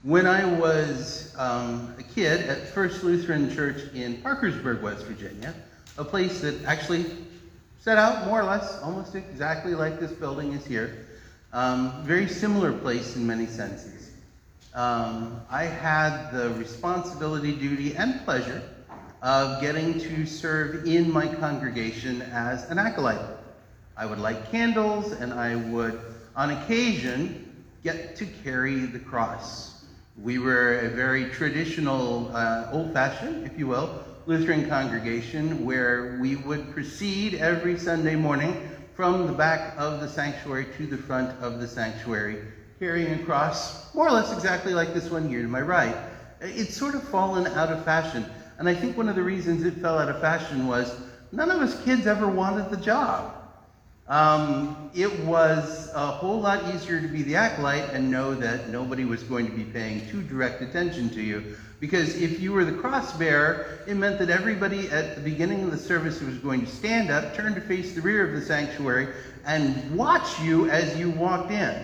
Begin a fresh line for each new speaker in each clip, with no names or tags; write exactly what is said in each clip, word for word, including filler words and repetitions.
When I was um, a kid at First Lutheran Church in Parkersburg, West Virginia, a place that actually set out more or less almost exactly like this building is here, um, very similar place in many senses. Um, I had the responsibility, duty, and pleasure of getting to serve in my congregation as an acolyte. I would light candles, and I would, on occasion, get to carry the cross. We were a very traditional, uh, old-fashioned, if you will, Lutheran congregation where we would proceed every Sunday morning from the back of the sanctuary to the front of the sanctuary, carrying a cross more or less exactly like this one here to my right. It's sort of fallen out of fashion, and I think one of the reasons it fell out of fashion was none of us kids ever wanted the job. Um, it was a whole lot easier to be the acolyte and know that nobody was going to be paying too direct attention to you. Because if you were the cross bearer, it meant that everybody at the beginning of the service was going to stand up, turn to face the rear of the sanctuary, and watch you as you walked in.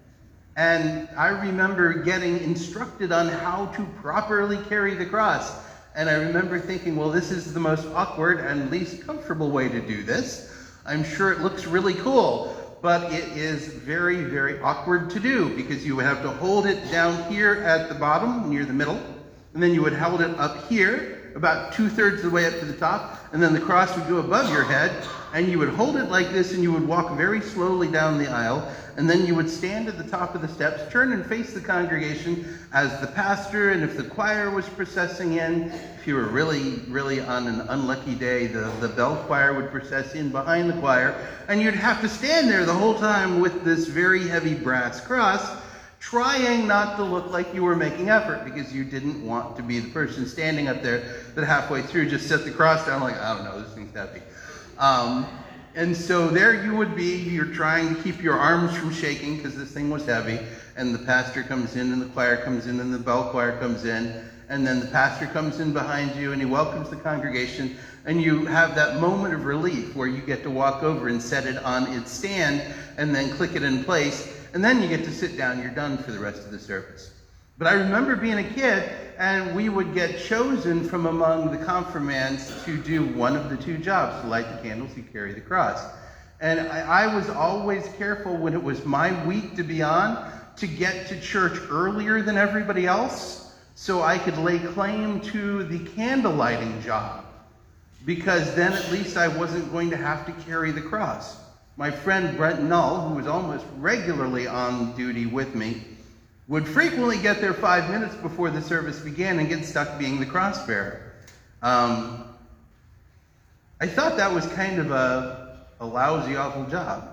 And I remember getting instructed on how to properly carry the cross. And I remember thinking, well, this is the most awkward and least comfortable way to do this. I'm sure it looks really cool, but it is very, very awkward to do because you would have to hold it down here at the bottom near the middle, and then you would hold it up here about two-thirds of the way up to the top, and then the cross would go above your head, and you would hold it like this, and you would walk very slowly down the aisle, and then you would stand at the top of the steps, turn and face the congregation as the pastor, and if the choir was processing in, if you were really, really on an unlucky day, the, the bell choir would process in behind the choir, and you'd have to stand there the whole time with this very heavy brass cross, trying not to look like you were making effort because you didn't want to be the person standing up there that halfway through just set the cross down like, I don't know, this thing's heavy. Um, and so there you would be, you're trying to keep your arms from shaking because this thing was heavy, and the pastor comes in, and the choir comes in, and the bell choir comes in, and then the pastor comes in behind you, and he welcomes the congregation, and you have that moment of relief where you get to walk over and set it on its stand, and then click it in place, and then you get to sit down, you're done for the rest of the service. But I remember being a kid, and we would get chosen from among the confirmands to do one of the two jobs, to light the candles, to carry the cross. And I, I was always careful when it was my week to be on to get to church earlier than everybody else so I could lay claim to the candle lighting job, because then at least I wasn't going to have to carry the cross. My friend Brent Null, who was almost regularly on duty with me, would frequently get there five minutes before the service began and get stuck being the cross bearer. Um, I thought that was kind of a, a lousy, awful job.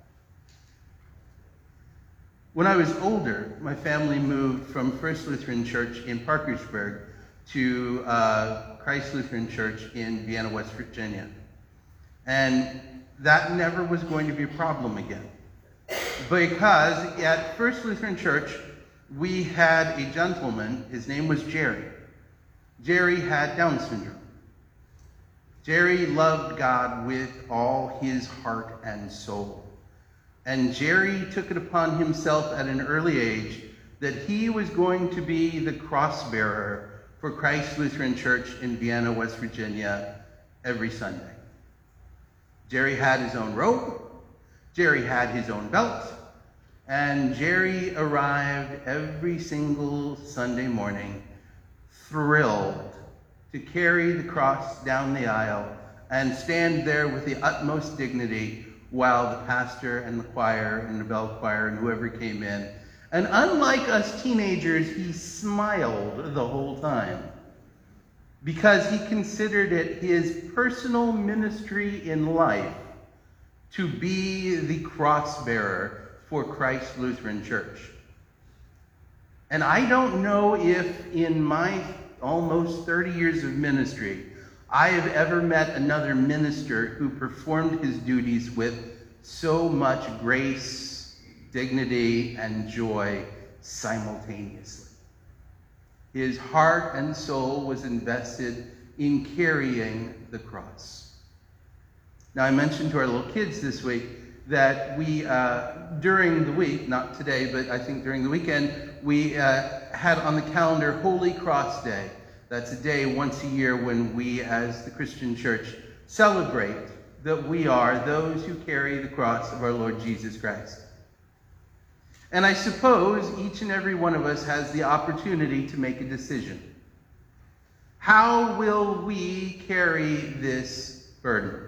When I was older, my family moved from First Lutheran Church in Parkersburg to uh, Christ Lutheran Church in Vienna, West Virginia. And that never was going to be a problem again. Because at First Lutheran Church, we had a gentleman, his name was Jerry. Jerry had Down syndrome. Jerry loved God with all his heart and soul. And Jerry took it upon himself at an early age that he was going to be the cross bearer for Christ Lutheran Church in Vienna, West Virginia, every Sunday. Jerry had his own robe, Jerry had his own belt, and Jerry arrived every single Sunday morning thrilled to carry the cross down the aisle and stand there with the utmost dignity while the pastor and the choir and the bell choir and whoever came in. And unlike us teenagers, he smiled the whole time because he considered it his personal ministry in life to be the cross bearer for Christ Lutheran Church. And I don't know if in my almost thirty years of ministry, I have ever met another minister who performed his duties with so much grace, dignity, and joy simultaneously. His heart and soul was invested in carrying the cross. Now, I mentioned to our little kids this week that we, uh, during the week, not today, but I think during the weekend, we uh, had on the calendar Holy Cross Day. That's a day once a year when we, as the Christian church, celebrate that we are those who carry the cross of our Lord Jesus Christ. And I suppose each and every one of us has the opportunity to make a decision. How will we carry this burden?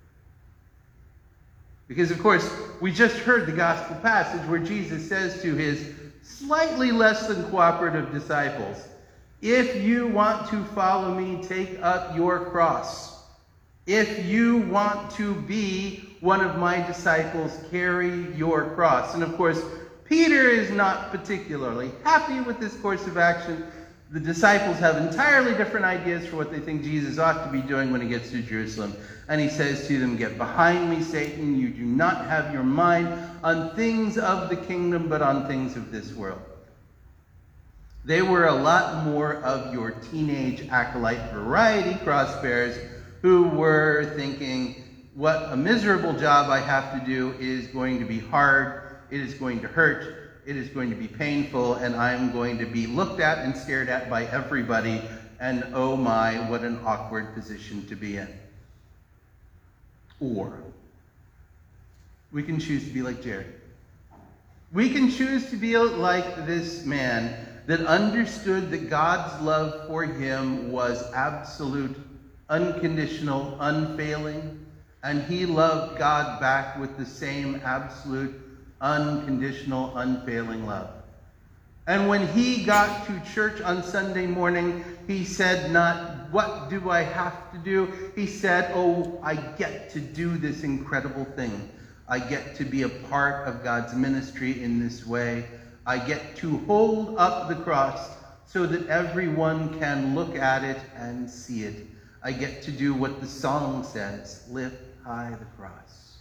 Because, of course, we just heard the gospel passage where Jesus says to his slightly less than cooperative disciples, if you want to follow me, take up your cross. If you want to be one of my disciples, carry your cross. And, of course, Peter is not particularly happy with this course of action. The disciples have entirely different ideas for what they think Jesus ought to be doing when he gets to Jerusalem. And he says to them, get behind me, Satan. You do not have your mind on things of the kingdom, but on things of this world. They were a lot more of your teenage acolyte variety cross-bearers who were thinking, what a miserable job I have to do is going to be hard, it is going to hurt, it is going to be painful, and I'm going to be looked at and stared at by everybody, and oh my, what an awkward position to be in. Or we can choose to be like Jerry. We can choose to be like this man that understood that God's love for him was absolute, unconditional, unfailing, and he loved God back with the same absolute, unconditional, unfailing love. And when he got to church on Sunday morning, he said not, what do I have to do? He said, oh, I get to do this incredible thing. I get to be a part of God's ministry in this way. I get to hold up the cross so that everyone can look at it and see it. I get to do what the song says, lift high the cross.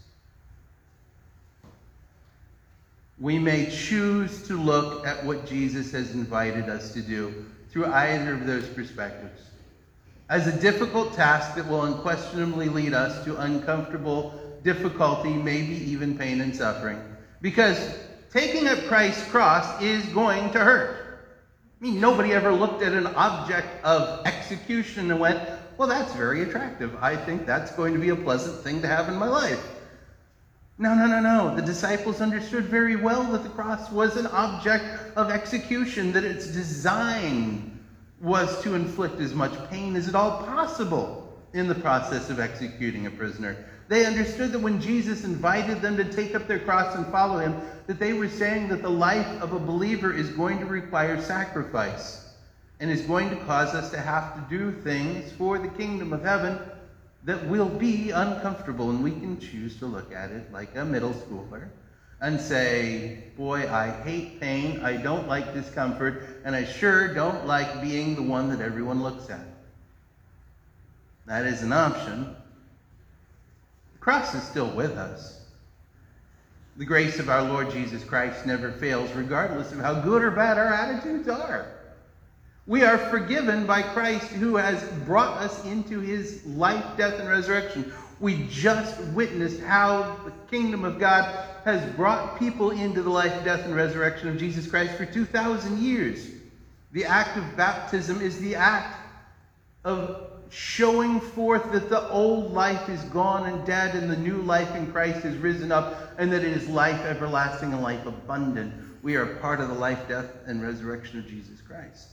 We may choose to look at what Jesus has invited us to do through either of those perspectives as a difficult task that will unquestionably lead us to uncomfortable difficulty, maybe even pain and suffering. Because taking up Christ's cross is going to hurt. I mean, nobody ever looked at an object of execution and went, well, that's very attractive. I think that's going to be a pleasant thing to have in my life. No, no, no, no. The disciples understood very well that the cross was an object of execution, that its design was to inflict as much pain as at all possible in the process of executing a prisoner. They understood that when Jesus invited them to take up their cross and follow him, that they were saying that the life of a believer is going to require sacrifice and is going to cause us to have to do things for the kingdom of heaven that will be uncomfortable. And we can choose to look at it like a middle schooler and say, boy, I hate pain, I don't like discomfort, and I sure don't like being the one that everyone looks at. That is an option. The cross is still with us. The grace of our Lord Jesus Christ never fails, regardless of how good or bad our attitudes are. We are forgiven by Christ, who has brought us into his life, death, and resurrection. We just witnessed how the kingdom of God has brought people into the life, death, and resurrection of Jesus Christ for two thousand years. The act of baptism is the act of showing forth that the old life is gone and dead and the new life in Christ has risen up, and that it is life everlasting and life abundant. We are part of the life, death, and resurrection of Jesus Christ.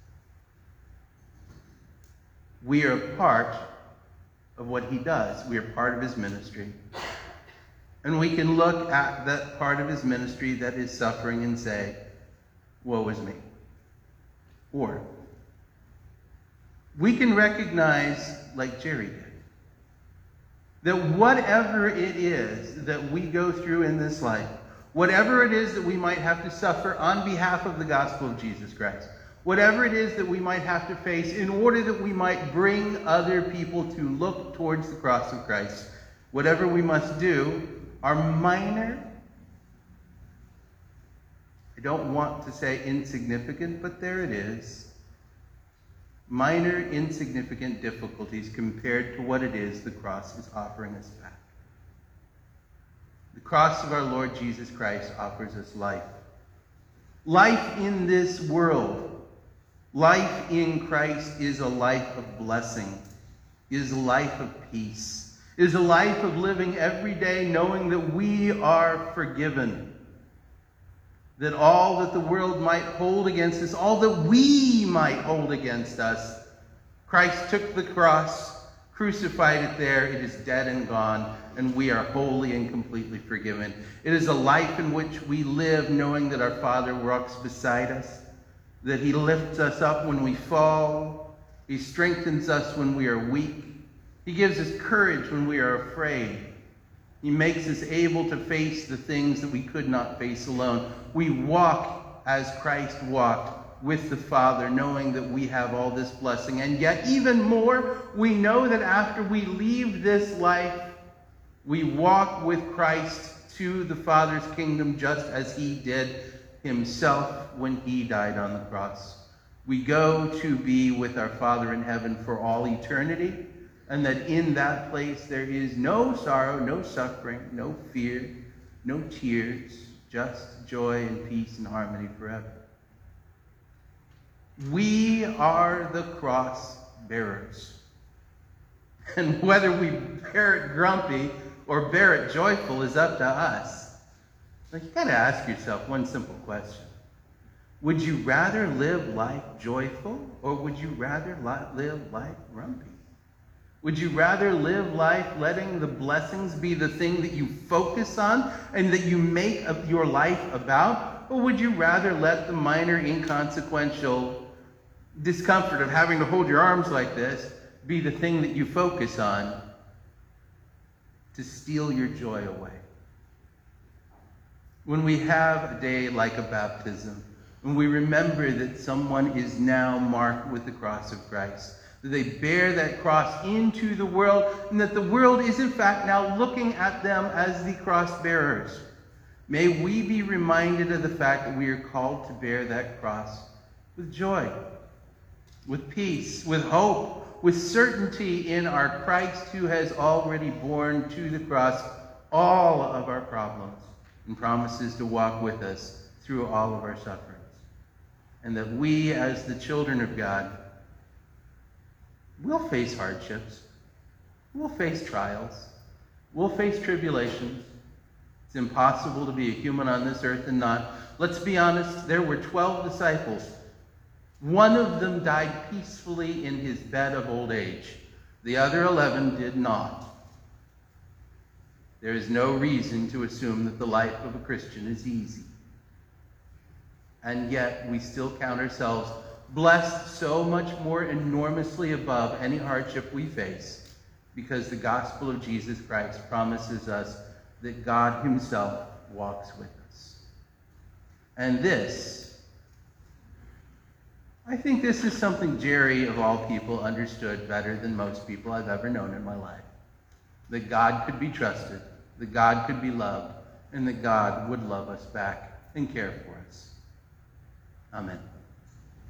We are part of what he does. We are part of his ministry. And we can look at that part of his ministry that is suffering and say, woe is me. Or we can recognize, like Jerry did, that whatever it is that we go through in this life, whatever it is that we might have to suffer on behalf of the gospel of Jesus Christ, whatever it is that we might have to face in order that we might bring other people to look towards the cross of Christ, whatever we must do, are minor, I don't want to say insignificant, but there it is, minor, insignificant difficulties compared to what it is the cross is offering us back. The cross of our Lord Jesus Christ offers us life. Life in this world, life in Christ is a life of blessing, is a life of peace, is a life of living every day knowing that we are forgiven, that all that the world might hold against us, all that we might hold against us, Christ took the cross, crucified it there, it is dead and gone, and we are wholly and completely forgiven. It is a life in which we live knowing that our Father walks beside us, that he lifts us up when we fall, he strengthens us when we are weak, he gives us courage when we are afraid, he makes us able to face the things that we could not face alone. We walk as Christ walked with the Father, knowing that we have all this blessing. And yet, even more, we know that after we leave this life, we walk with Christ to the Father's kingdom just as he did himself when he died on the cross. We go to be with our Father in heaven for all eternity, and that in that place there is no sorrow, no suffering, no fear, no tears, just joy and peace and harmony forever. We are the cross bearers. And whether we bear it grumpy or bear it joyful is up to us. Like, you got to ask yourself one simple question. Would you rather live life joyful, or would you rather li- live life grumpy? Would you rather live life letting the blessings be the thing that you focus on and that you make of your life about? Or would you rather let the minor inconsequential discomfort of having to hold your arms like this be the thing that you focus on to steal your joy away? When we have a day like a baptism, when we remember that someone is now marked with the cross of Christ, that they bear that cross into the world, and that the world is in fact now looking at them as the cross bearers, may we be reminded of the fact that we are called to bear that cross with joy, with peace, with hope, with certainty in our Christ who has already borne to the cross all of our problems and promises to walk with us through all of our sufferings. And that we, as the children of God, will face hardships, we'll face trials, we'll face tribulations. It's impossible to be a human on this earth and not. Let's be honest, there were twelve disciples. One of them died peacefully in his bed of old age. The other eleven did not. There is no reason to assume that the life of a Christian is easy. And yet we still count ourselves blessed so much more enormously above any hardship we face, because the gospel of Jesus Christ promises us that God himself walks with us. And this, I think this is something Jerry, of all people, understood better than most people I've ever known in my life. That God could be trusted, that God could be loved, and that God would love us back and care for us. Amen.